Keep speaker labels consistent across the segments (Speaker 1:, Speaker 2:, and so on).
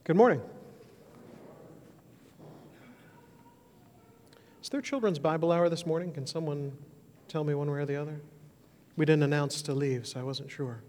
Speaker 1: Good morning. Is there children's Bible hour this morning? Can someone tell me one way or the other? We didn't announce to leave, so I wasn't sure.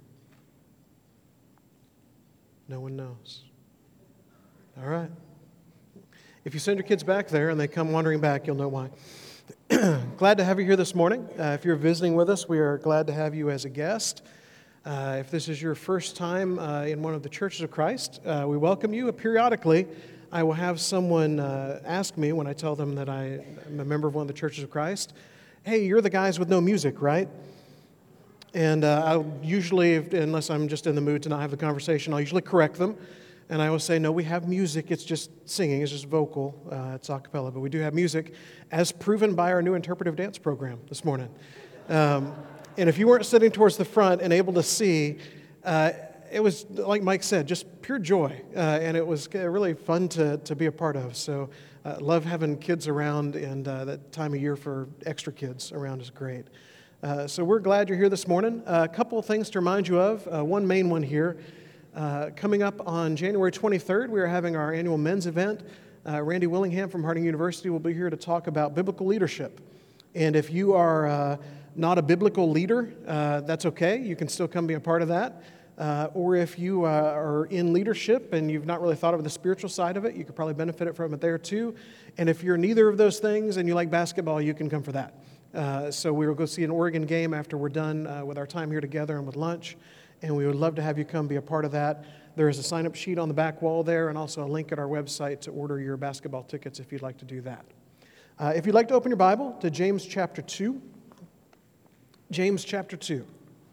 Speaker 1: No one knows. All right. If you send your kids back there and they come wandering back, you'll know why. Glad to have you here this morning. If you're visiting with us, we are glad to have you as a guest. If this is your first time in one of the churches of Christ, we welcome you. Periodically, I will have someone ask me when I tell them that I am a member of one of the churches of Christ, hey, you're the guys with no music, right? And I'll usually, unless I'm just in the mood to not have the conversation, I'll usually correct them. And I will say, no, we have music. It's just singing. It's just vocal. It's a cappella. But we do have music, as proven by our new interpretive dance program this morning. And if you weren't sitting towards the front and able to see, it was, like Mike said, just pure joy. And it was really fun to be a part of. So love having kids around, and that time of year for extra kids around is great. So we're glad you're here this morning. A couple of things to remind you of. One main one here. Coming up on January 23rd, we are having our annual men's event. Randy Willingham from Harding University will be here to talk about biblical leadership. And if you are not a biblical leader, that's okay. You can still come be a part of that. Or if you are in leadership and you've not really thought of the spiritual side of it, you could probably benefit from it there too. And if you're neither of those things and you like basketball, you can come for that. So we will go see an Oregon game after we're done with our time here together and with lunch. And we would love to have you come be a part of that. There is a sign-up sheet on the back wall there and also a link at our website to order your basketball tickets if you'd like to do that. If you'd like to open your Bible to James chapter 2. James chapter 2.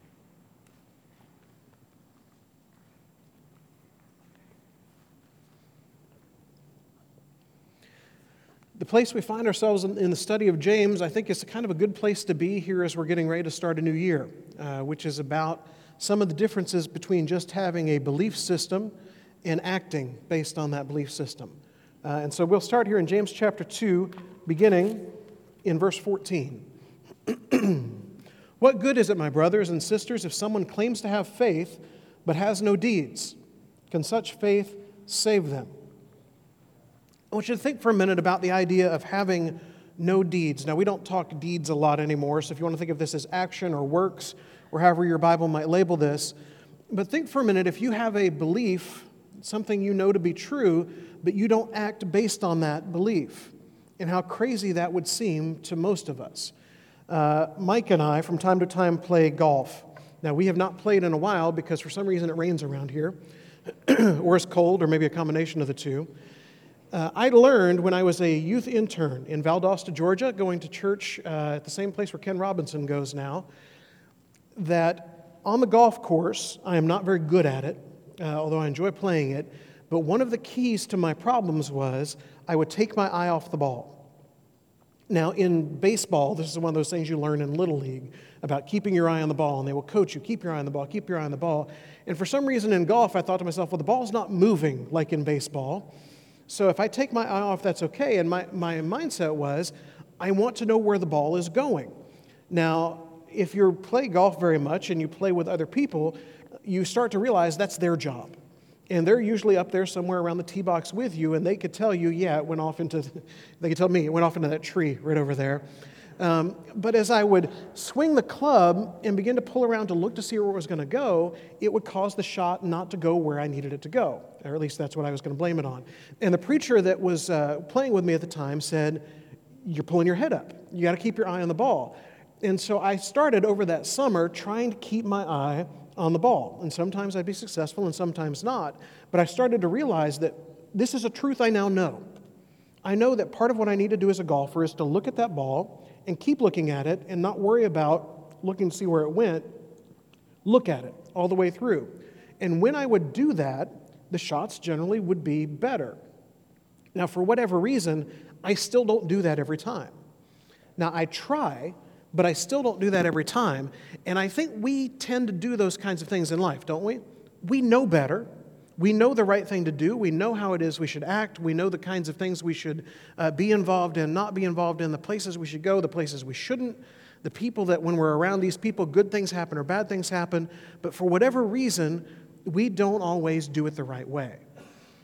Speaker 1: The place we find ourselves in the study of James, I think, is kind of a good place to be here as we're getting ready to start a new year, which is about some of the differences between just having a belief system and acting based on that belief system. And so we'll start here in James chapter 2, beginning in verse 14. What good is it, my brothers and sisters, if someone claims to have faith but has no deeds? Can such faith save them? I want you to think for a minute about the idea of having no deeds. Now, we don't talk deeds a lot anymore, so if you want to think of this as action or works, or however your Bible might label this, but think for a minute, if you have a belief, something you know to be true, but you don't act based on that belief, and how crazy that would seem to most of us. Mike and I, from time to time, play golf. Now, we have not played in a while because for some reason it rains around here, or it's cold, or maybe a combination of the two. I learned when I was a youth intern in Valdosta, Georgia, going to church at the same place where Ken Robinson goes now, that on the golf course, I am not very good at it, although I enjoy playing it, but one of the keys to my problems was I would take my eye off the ball. Now, in baseball, this is one of those things you learn in Little League about keeping your eye on the ball, and they will coach you, keep your eye on the ball, keep your eye on the ball. And for some reason in golf, I thought to myself, well, the ball's not moving like in baseball, so if I take my eye off, that's okay. And my mindset was, I want to know where the ball is going. Now, if you play golf very much and you play with other people, you start to realize that's their job. And they're usually up there somewhere around the tee box with you, and they could tell you, yeah, they could tell me it went off into that tree right over there. But as I would swing the club and begin to pull around to look to see where it was going to go, it would cause the shot not to go where I needed it to go. Or at least that's what I was going to blame it on. And the preacher that was playing with me at the time said, you're pulling your head up. You got to keep your eye on the ball. And so I started over that summer trying to keep my eye on the ball. And sometimes I'd be successful and sometimes not. But I started to realize that this is a truth I now know. I know that part of what I need to do as a golfer is to look at that ball and keep looking at it and not worry about looking to see where it went. Look at it all the way through. And when I would do that, the shots generally would be better. Now, for whatever reason, I still don't do that every time. Now, I try, but I still don't do that every time. And I think we tend to do those kinds of things in life, don't we? We know better. We know the right thing to do. We know how it is we should act. We know the kinds of things we should be involved in, not be involved in, the places we should go, the places we shouldn't, the people that when we're around these people, good things happen or bad things happen. But for whatever reason, we don't always do it the right way.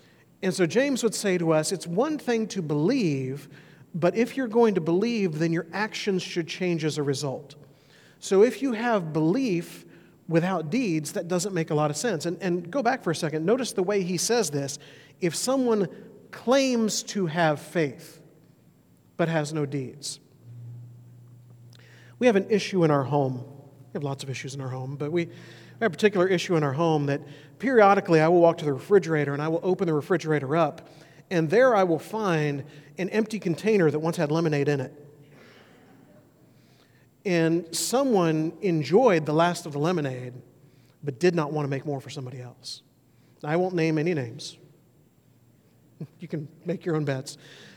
Speaker 1: And so James would say to us, it's one thing to believe, but if you're going to believe, then your actions should change as a result. So if you have belief without deeds, that doesn't make a lot of sense. And go back for a second. Notice the way he says this. If someone claims to have faith, but has no deeds. We have an issue in our home. We have lots of issues in our home, but we have a particular issue in our home that periodically I will walk to the refrigerator and I will open the refrigerator up, and there I will find an empty container that once had lemonade in it. And someone enjoyed the last of the lemonade, but did not want to make more for somebody else. I won't name any names. You can make your own bets.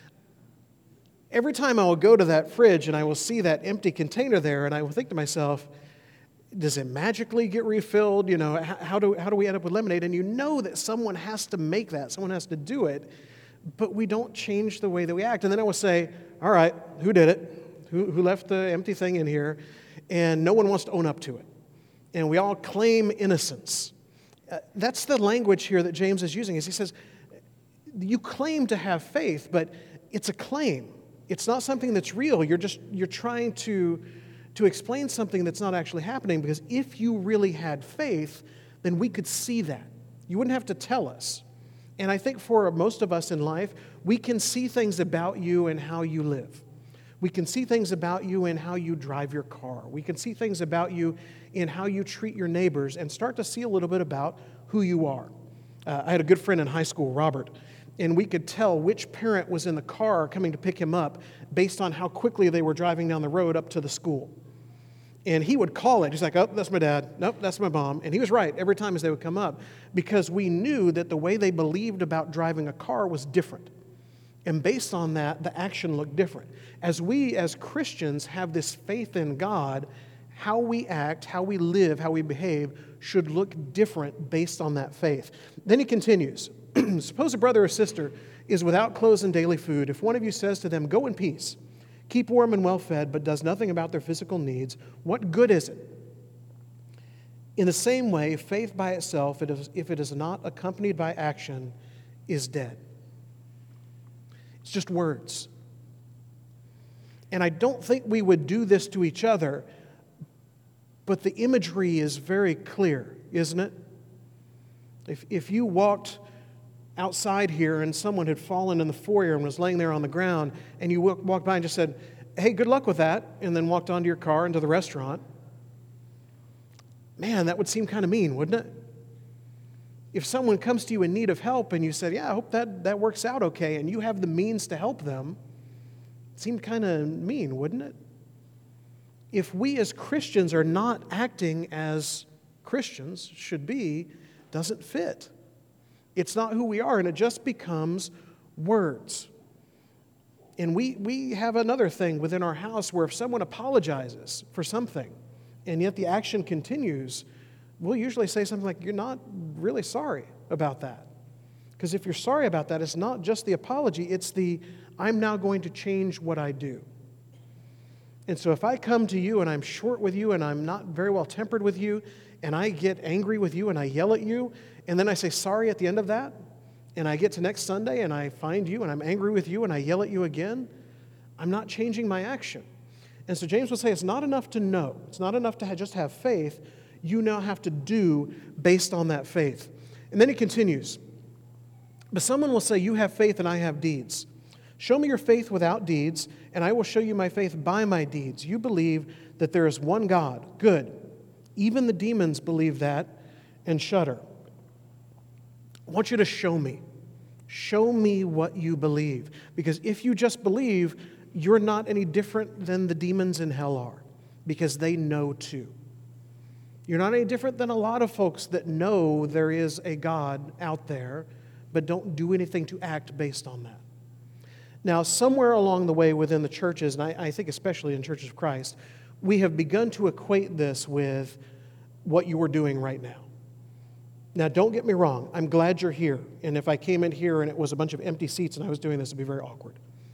Speaker 1: Every time I will go to that fridge and I will see that empty container there, and I will think to myself, does it magically get refilled? You know, how do we end up with lemonade? And you know that someone has to make that, someone has to do it, but we don't change the way that we act. And then I will say, all right, who did it? Who left the empty thing in here? And no one wants to own up to it. And we all claim innocence. That's the language here that James is using. Is he says, you claim to have faith, but it's a claim. It's not something that's real. You're trying to explain something that's not actually happening, because if you really had faith, then we could see that. You wouldn't have to tell us. And I think for most of us in life, we can see things about you and how you live. We can see things about you in how you drive your car. We can see things about you in how you treat your neighbors and start to see a little bit about who you are. I had a good friend in high school, Robert, and we could tell which parent was in the car coming to pick him up based on how quickly they were driving down the road up to the school. And he would call it. He's like, oh, that's my dad. Nope, that's my mom. And he was right every time as they would come up, because we knew that the way they believed about driving a car was different. And based on that, the action looked different. As we as Christians have this faith in God, how we act, how we live, how we behave should look different based on that faith. Then he continues, suppose a brother or sister is without clothes and daily food. If one of you says to them, go in peace, keep warm and well fed, but does nothing about their physical needs, what good is it? In the same way, faith by itself, if it is not accompanied by action, is dead. It's just words. And I don't think we would do this to each other, but the imagery is very clear, isn't it? If you walked outside here and someone had fallen in the foyer and was laying there on the ground, and you walked by and just said, hey, good luck with that, and then walked onto your car into the restaurant, man, that would seem kind of mean, wouldn't it? If someone comes to you in need of help and you said, yeah, I hope that works out okay, and you have the means to help them, it seemed kind of mean, wouldn't it? If we as Christians are not acting as Christians should be, doesn't fit. It's not who we are, and it just becomes words. And we have another thing within our house where if someone apologizes for something, and yet the action continues, we'll usually say something like, you're not really sorry about that. Because if you're sorry about that, it's not just the apology, it's the, I'm now going to change what I do. And so if I come to you and I'm short with you and I'm not very well tempered with you, and I get angry with you and I yell at you, and then I say sorry at the end of that, and I get to next Sunday and I find you and I'm angry with you and I yell at you again, I'm not changing my action. And so James would say it's not enough to know. It's not enough to just have faith. You now have to do based on that faith. And then he continues, but someone will say, you have faith and I have deeds. Show me your faith without deeds, and I will show you my faith by my deeds. You believe that there is one God. Good. Even the demons believe that and shudder. I want you to show me. Show me what you believe. Because if you just believe, you're not any different than the demons in hell are, because they know too. You're not any different than a lot of folks that know there is a God out there, but don't do anything to act based on that. Now, somewhere along the way within the churches, and I think especially in Churches of Christ, we have begun to equate this with what you are doing right now. Now, don't get me wrong. I'm glad you're here. And if I came in here and it was a bunch of empty seats and I was doing this, it'd be very awkward.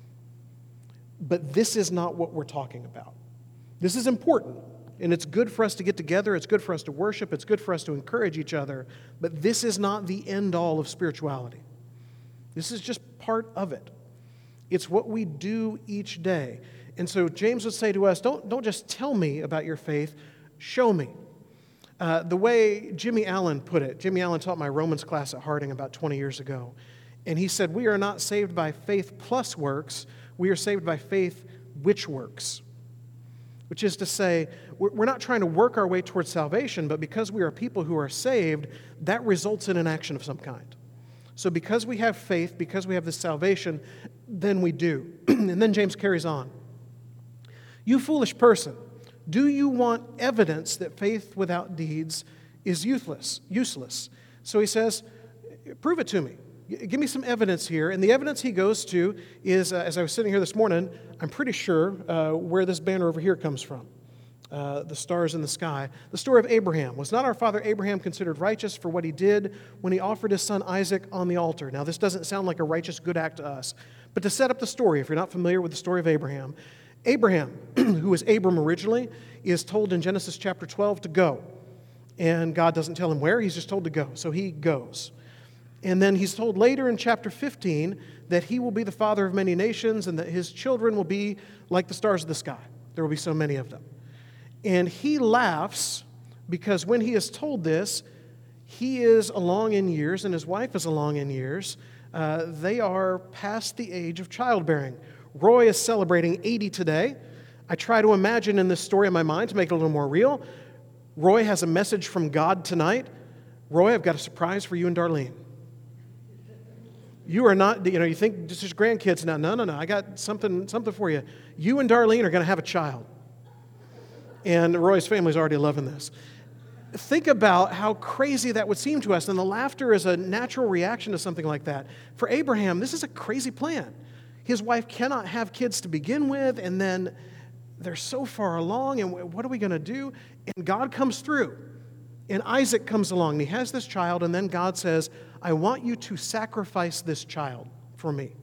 Speaker 1: But this is not what we're talking about. This is important. And it's good for us to get together. It's good for us to worship. It's good for us to encourage each other. But this is not the end all of spirituality. This is just part of it. It's what we do each day. And so James would say to us, don't just tell me about your faith, show me. The way Jimmy Allen put it, Jimmy Allen taught my Romans class at Harding about 20 years ago. And he said, we are not saved by faith plus works, we are saved by faith which works. Which is to say, we're not trying to work our way towards salvation, but because we are people who are saved, that results in an action of some kind. So because we have faith, because we have this salvation, then we do. And then James carries on. You foolish person, do you want evidence that faith without deeds is useless? So he says, prove it to me. Give me some evidence here. And the evidence he goes to is, as I was sitting here this morning, I'm pretty sure where this banner over here comes from. The stars in the sky. The story of Abraham. Was not our father Abraham considered righteous for what he did when he offered his son Isaac on the altar? Now, this doesn't sound like a righteous good act to us. But to set up the story, if you're not familiar with the story of Abraham, who was Abram originally, is told in Genesis chapter 12 to go. And God doesn't tell him where, he's just told to go. So he goes. And then he's told later in chapter 15 that he will be the father of many nations and that his children will be like the stars of the sky. There will be so many of them. And he laughs because when he is told this, he is along in years and his wife is along in years. They are past the age of childbearing. Roy is celebrating 80 today. I try to imagine in this story in my mind to make it a little more real. Roy has a message from God tonight. Roy, I've got a surprise for you and Darlene. You are not, you think this is grandkids now. No. I got something for you. You and Darlene are going to have a child. And Roy's family's already loving this. Think about how crazy that would seem to us. And the laughter is a natural reaction to something like that. For Abraham, this is a crazy plan. His wife cannot have kids to begin with, and then they're so far along, and what are we going to do? And God comes through. And Isaac comes along, and he has this child, and then God says, I want you to sacrifice this child for me.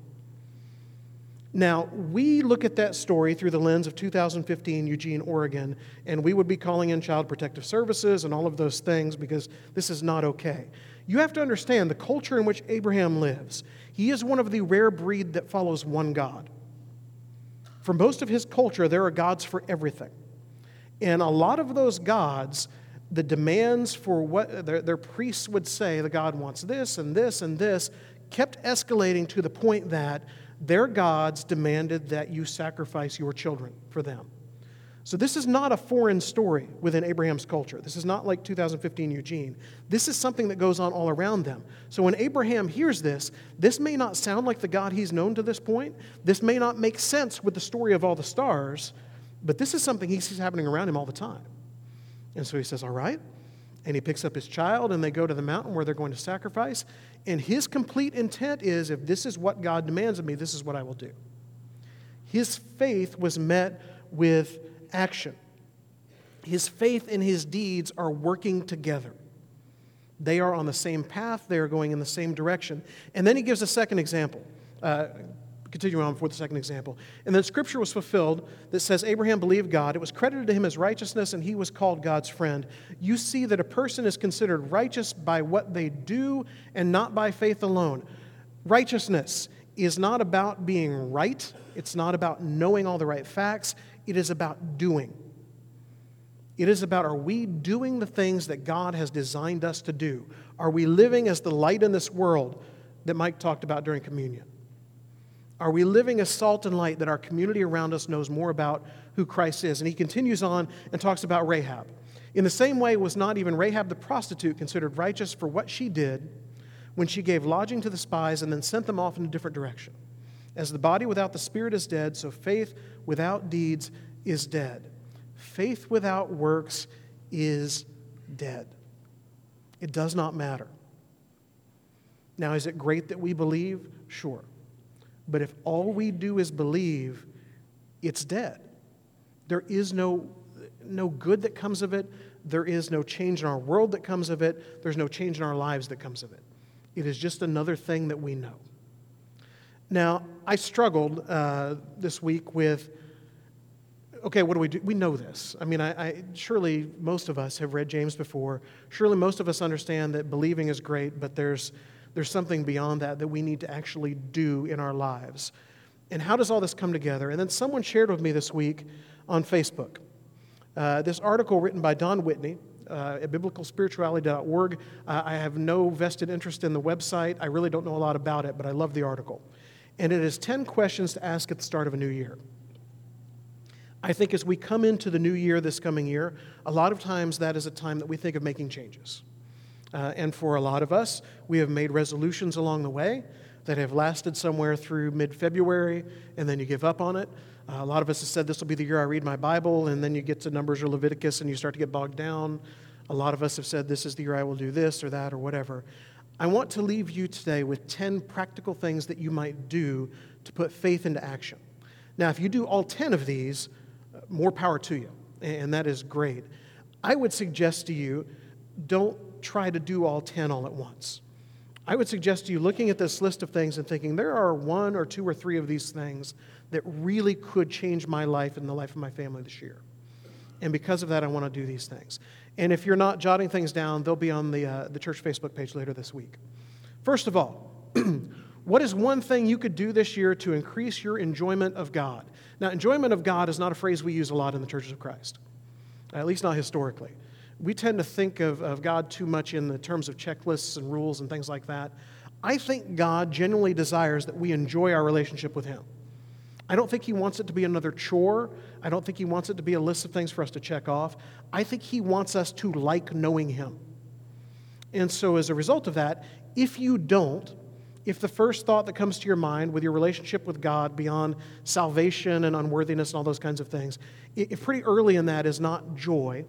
Speaker 1: Now, we look at that story through the lens of 2015 Eugene, Oregon, and we would be calling in Child Protective Services and all of those things because this is not okay. You have to understand the culture in which Abraham lives. He is one of the rare breed that follows one God. For most of his culture, there are gods for everything. And a lot of those gods, the demands for what their priests would say, the God wants this and this and this, kept escalating to the point that their gods demanded that you sacrifice your children for them. So this is not a foreign story within Abraham's culture. This is not like 2015 Eugene. This is something that goes on all around them. So when Abraham hears this may not sound like the God he's known to this point. This may not make sense with the story of all the stars, but this is something he sees happening around him all the time. And so he says, all right. And he picks up his child, and they go to the mountain where they're going to sacrifice. And his complete intent is, if this is what God demands of me, this is what I will do. His faith was met with action. His faith and his deeds are working together. They are on the same path. They are going in the same direction. And then he gives a second example. Continue on for the second example. And then Scripture was fulfilled that says Abraham believed God. It was credited to him as righteousness, and he was called God's friend. You see that a person is considered righteous by what they do and not by faith alone. Righteousness is not about being right. It's not about knowing all the right facts. It is about doing. It is about, are we doing the things that God has designed us to do? Are we living as the light in this world that Mike talked about during communion? Are we living as salt and light that our community around us knows more about who Christ is? And he continues on and talks about Rahab. In the same way, was not even Rahab the prostitute considered righteous for what she did when she gave lodging to the spies and then sent them off in a different direction? As the body without the spirit is dead, so faith without deeds is dead. Faith without works is dead. It does not matter. Now, is it great that we believe? Sure. But if all we do is believe, it's dead. There is no good that comes of it. There is no change in our world that comes of it. There's no change in our lives that comes of it. It is just another thing that we know. Now, I struggled this week with, okay, what do we do? We know this. I mean, surely most of us have read James before. Surely most of us understand that believing is great, but there's There's something beyond that we need to actually do in our lives. And how does all this come together? And then someone shared with me this week on Facebook this article written by Don Whitney at biblicalspirituality.org. I have no vested interest in the website. I really don't know a lot about it, but I love the article. And it is 10 questions to ask at the start of a new year. I think as we come into the new year this coming year, a lot of times that is a time that we think of making changes. And for a lot of us, we have made resolutions along the way that have lasted somewhere through mid-February, and then you give up on it. A lot of us have said this will be the year I read my Bible, and then you get to Numbers or Leviticus and you start to get bogged down. A lot of us have said this is the year I will do this or that or whatever. I want to leave you today with 10 practical things that you might do to put faith into action. Now, if you do all 10 of these, more power to you, and that is great. I would suggest to you, don't try to do all 10 all at once. I would suggest to you looking at this list of things and thinking, there are 1 or 2 or 3 of these things that really could change my life and the life of my family this year. And because of that, I want to do these things. And if you're not jotting things down, they'll be on the church Facebook page later this week. First of all, what is one thing you could do this year to increase your enjoyment of God? Now, enjoyment of God is not a phrase we use a lot in the churches of Christ, at least not historically. We tend to think of God too much in the terms of checklists and rules and things like that. I think God genuinely desires that we enjoy our relationship with Him. I don't think He wants it to be another chore. I don't think He wants it to be a list of things for us to check off. I think He wants us to like knowing Him. And so as a result of that, if the first thought that comes to your mind with your relationship with God beyond salvation and unworthiness and all those kinds of things, if pretty early in that is not joy,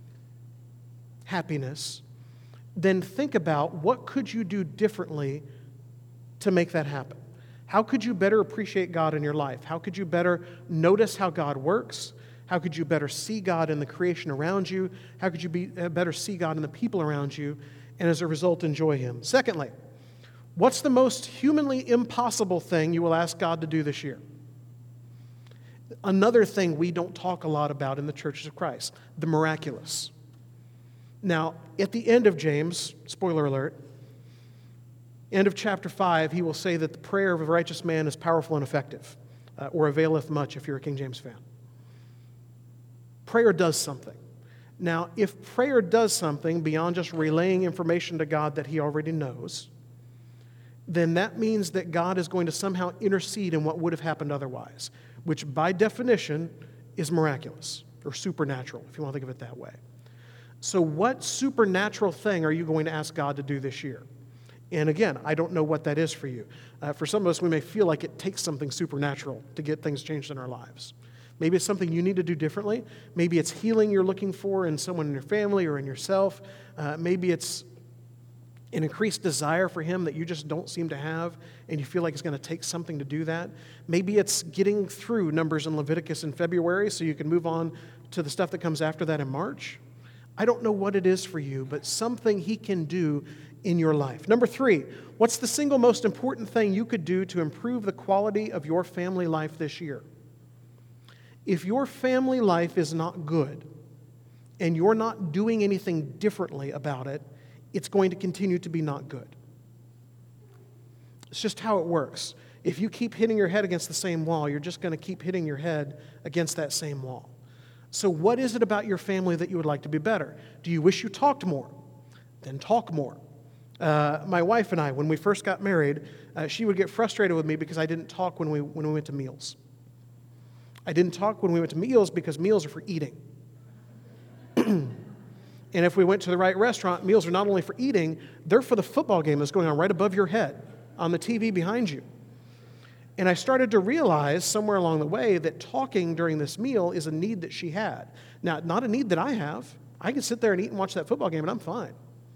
Speaker 1: happiness, then think about what could you do differently to make that happen. How could you better appreciate God in your life? How could you better notice how God works? How could you better see God in the creation around you? How could you better see God in the people around you, and as a result, enjoy Him? Secondly, what's the most humanly impossible thing you will ask God to do this year? Another thing we don't talk a lot about in the churches of Christ, the miraculous. Now, at the end of James, spoiler alert, end of chapter 5, he will say that the prayer of a righteous man is powerful and effective, or availeth much if you're a King James fan. Prayer does something. Now, if prayer does something beyond just relaying information to God that He already knows, then that means that God is going to somehow intercede in what would have happened otherwise, which by definition is miraculous or supernatural, if you want to think of it that way. So what supernatural thing are you going to ask God to do this year? And again, I don't know what that is for you. For some of us, we may feel like it takes something supernatural to get things changed in our lives. Maybe it's something you need to do differently. Maybe it's healing you're looking for in someone in your family or in yourself. Maybe it's an increased desire for Him that you just don't seem to have, and you feel like it's going to take something to do that. Maybe it's getting through Numbers and Leviticus in February so you can move on to the stuff that comes after that in March. I don't know what it is for you, but something He can do in your life. Number 3, what's the single most important thing you could do to improve the quality of your family life this year? If your family life is not good and you're not doing anything differently about it, it's going to continue to be not good. It's just how it works. If you keep hitting your head against the same wall, you're just going to keep hitting your head against that same wall. So what is it about your family that you would like to be better? Do you wish you talked more? Then talk more. My wife and I, when we first got married, she would get frustrated with me because I didn't talk when we went to meals. I didn't talk when we went to meals because meals are for eating. And if we went to the right restaurant, meals are not only for eating, they're for the football game that's going on right above your head on the TV behind you. And I started to realize somewhere along the way that talking during this meal is a need that she had. Now, not a need that I have. I can sit there and eat and watch that football game and I'm fine.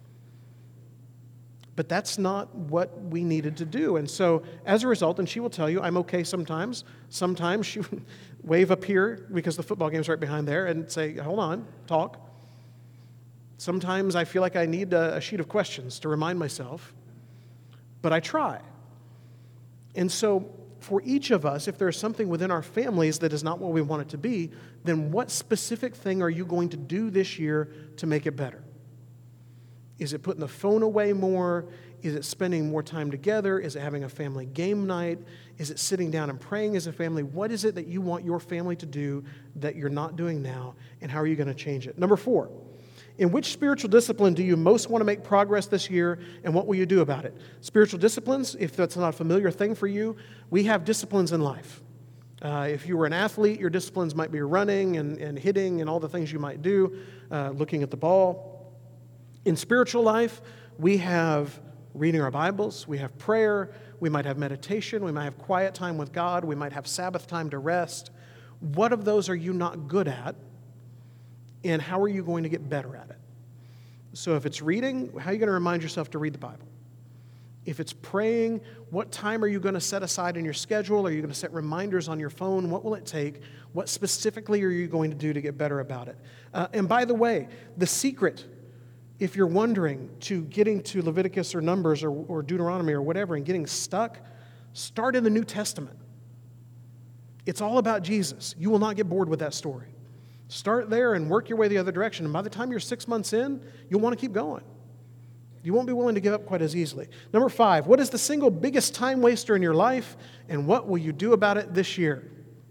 Speaker 1: But that's not what we needed to do. And so as a result, and she will tell you, I'm okay sometimes. Sometimes she would wave up here because the football game's right behind there and say, hold on, talk. Sometimes I feel like I need a sheet of questions to remind myself, but I try. And so for each of us, if there's something within our families that is not what we want it to be, then what specific thing are you going to do this year to make it better? Is it putting the phone away more? Is it spending more time together? Is it having a family game night? Is it sitting down and praying as a family? What is it that you want your family to do that you're not doing now, and how are you going to change it? Number 4, in which spiritual discipline do you most want to make progress this year, and what will you do about it? Spiritual disciplines, if that's not a familiar thing for you, we have disciplines in life. If you were an athlete, your disciplines might be running and hitting and all the things you might do, looking at the ball. In spiritual life, we have reading our Bibles, we have prayer, we might have meditation, we might have quiet time with God, we might have Sabbath time to rest. What of those are you not good at, and how are you going to get better at it? So if it's reading, how are you going to remind yourself to read the Bible? If it's praying, what time are you going to set aside in your schedule? Are you going to set reminders on your phone? What will it take? What specifically are you going to do to get better about it? And by the way, the secret, if you're wondering, to getting to Leviticus or Numbers or Deuteronomy or whatever and getting stuck, start in the New Testament. It's all about Jesus. You will not get bored with that story. Start there and work your way the other direction. And by the time you're 6 months in, you'll want to keep going. You won't be willing to give up quite as easily. Number 5, what is the single biggest time waster in your life, and what will you do about it this year?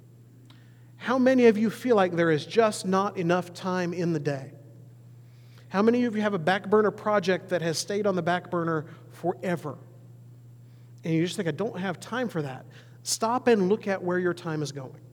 Speaker 1: How many of you feel like there is just not enough time in the day? How many of you have a back burner project that has stayed on the back burner forever? And you just think, I don't have time for that. Stop and look at where your time is going.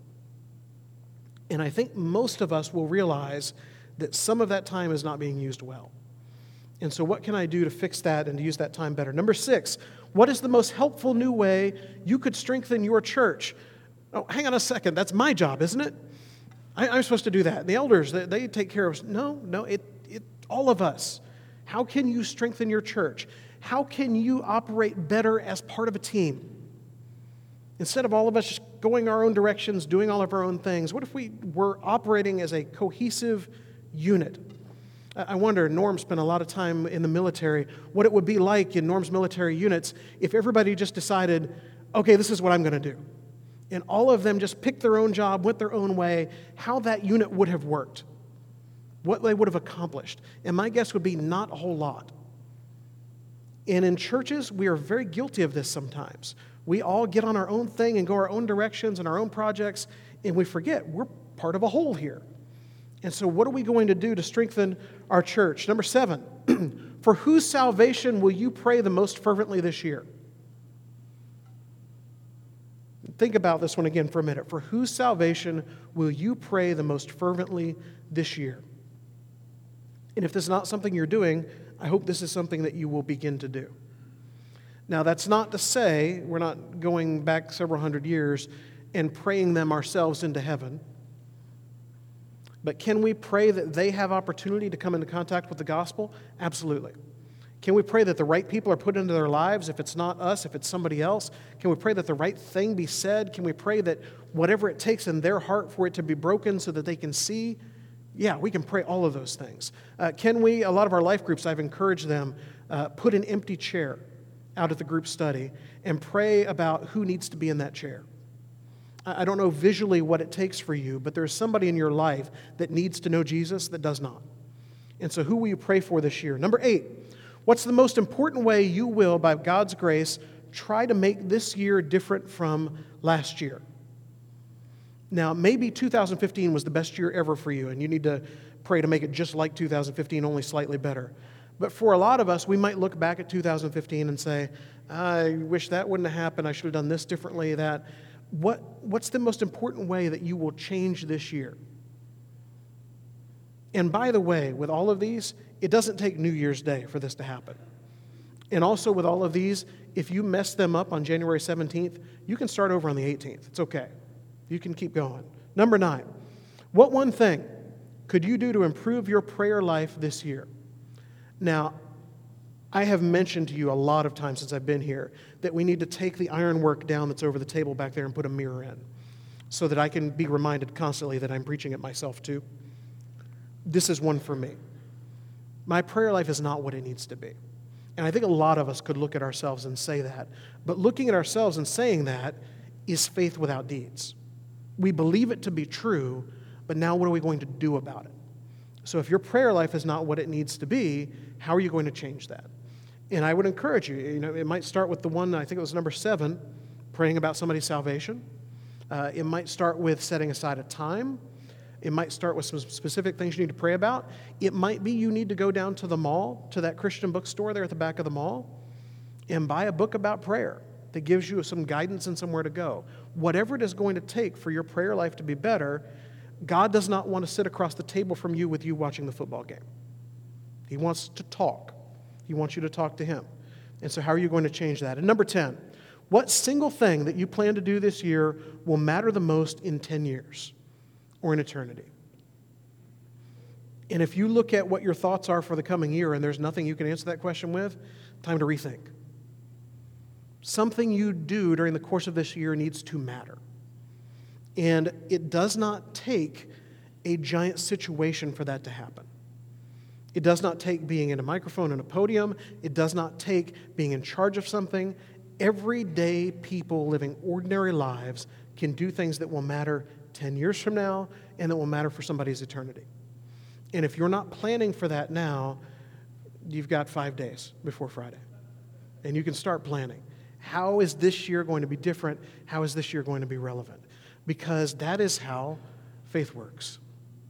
Speaker 1: And I think most of us will realize that some of that time is not being used well. And so what can I do to fix that and to use that time better? Number 6, what is the most helpful new way you could strengthen your church? Oh, hang on a second. That's my job, isn't it? I'm supposed to do that. The elders, they take care of us. No, all of us. How can you strengthen your church? How can you operate better as part of a team? Instead of all of us just going our own directions, doing all of our own things, what if we were operating as a cohesive unit? I wonder, Norm spent a lot of time in the military, what it would be like in Norm's military units if everybody just decided, okay, this is what I'm going to do. And all of them just picked their own job, went their own way, how that unit would have worked, what they would have accomplished. And my guess would be not a whole lot. And in churches, we are very guilty of this sometimes. We all get on our own thing and go our own directions and our own projects, and we forget we're part of a whole here. And so what are we going to do to strengthen our church? Number 7, for whose salvation will you pray the most fervently this year? Think about this one again for a minute. For whose salvation will you pray the most fervently this year? And if this is not something you're doing, I hope this is something that you will begin to do. Now, that's not to say we're not going back several hundred years and praying them ourselves into heaven. But can we pray that they have opportunity to come into contact with the gospel? Absolutely. Can we pray that the right people are put into their lives? If it's not us, if it's somebody else, can we pray that the right thing be said? Can we pray that whatever it takes in their heart for it to be broken so that they can see? Yeah, we can pray all of those things. Can we, a lot of our life groups, I've encouraged them, put an empty chair out at the group study and pray about who needs to be in that chair. I don't know visually what it takes for you, but there's somebody in your life that needs to know Jesus that does not. And so who will you pray for this year? Number 8, what's the most important way you will, by God's grace, try to make this year different from last year? Now, maybe 2015 was the best year ever for you, and you need to pray to make it just like 2015, only slightly better. But for a lot of us, we might look back at 2015 and say, I wish that wouldn't have happened. I should have done this differently, that. What's the most important way that you will change this year? And by the way, with all of these, it doesn't take New Year's Day for this to happen. And also with all of these, if you mess them up on January 17th, you can start over on the 18th. It's okay. You can keep going. Number 9, what one thing could you do to improve your prayer life this year? Now, I have mentioned to you a lot of times since I've been here that we need to take the ironwork down that's over the table back there and put a mirror in so that I can be reminded constantly that I'm preaching it myself too. This is one for me. My prayer life is not what it needs to be. And I think a lot of us could look at ourselves and say that. But looking at ourselves and saying that is faith without deeds. We believe it to be true, but now what are we going to do about it? So if your prayer life is not what it needs to be, how are you going to change that? And I would encourage you, it might start with the one, I think it was number 7, praying about somebody's salvation. It might start with setting aside a time. It might start with some specific things you need to pray about. It might be you need to go down to the mall, to that Christian bookstore there at the back of the mall, and buy a book about prayer that gives you some guidance and somewhere to go. Whatever it is going to take for your prayer life to be better, God does not want to sit across the table from you with you watching the football game. He wants to talk. He wants you to talk to Him. And so how are you going to change that? And number 10, what single thing that you plan to do this year will matter the most in 10 years or in eternity? And if you look at what your thoughts are for the coming year and there's nothing you can answer that question with, time to rethink. Something you do during the course of this year needs to matter. And it does not take a giant situation for that to happen. It does not take being in a microphone and a podium. It does not take being in charge of something. Everyday people living ordinary lives can do things that will matter 10 years from now and that will matter for somebody's eternity. And if you're not planning for that now, you've got 5 days before Friday. And you can start planning. How is this year going to be different? How is this year going to be relevant? Because that is how faith works.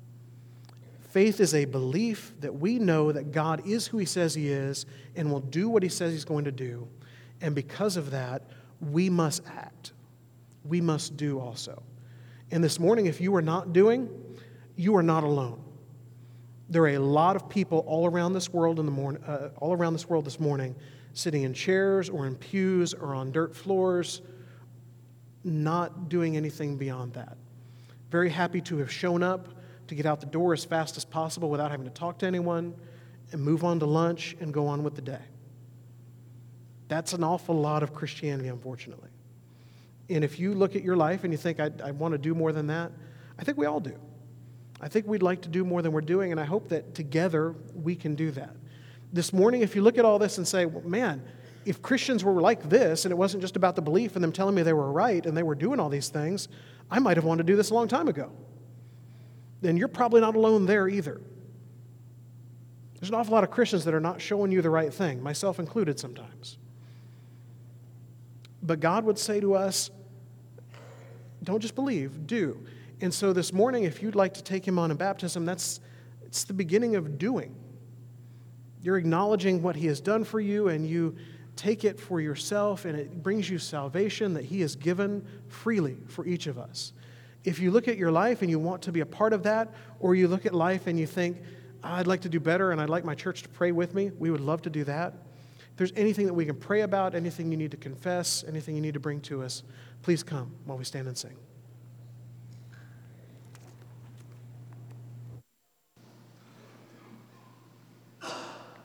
Speaker 1: Faith is a belief that we know that God is who He says He is and will do what He says He's going to do. And because of that, we must act. We must do also. And this morning, if you are not doing, you are not alone. There are a lot of people all around this world this morning, sitting in chairs or in pews or on dirt floors, not doing anything beyond that. Very happy to have shown up, to get out the door as fast as possible without having to talk to anyone, and move on to lunch and go on with the day. That's an awful lot of Christianity, unfortunately. And if you look at your life and you think, I want to do more than that, I think we all do. I think we'd like to do more than we're doing, and I hope that together we can do that. This morning, if you look at all this and say, well, man, if Christians were like this, and it wasn't just about the belief and them telling me they were right and they were doing all these things, I might have wanted to do this a long time ago. Then you're probably not alone there either. There's an awful lot of Christians that are not showing you the right thing, myself included sometimes. But God would say to us, don't just believe, do. And so this morning, if you'd like to take Him on in baptism, it's the beginning of doing. You're acknowledging what He has done for you, and you take it for yourself, and it brings you salvation that He has given freely for each of us. If you look at your life and you want to be a part of that, or you look at life and you think, I'd like to do better and I'd like my church to pray with me, we would love to do that. If there's anything that we can pray about, anything you need to confess, anything you need to bring to us, please come while we stand and sing.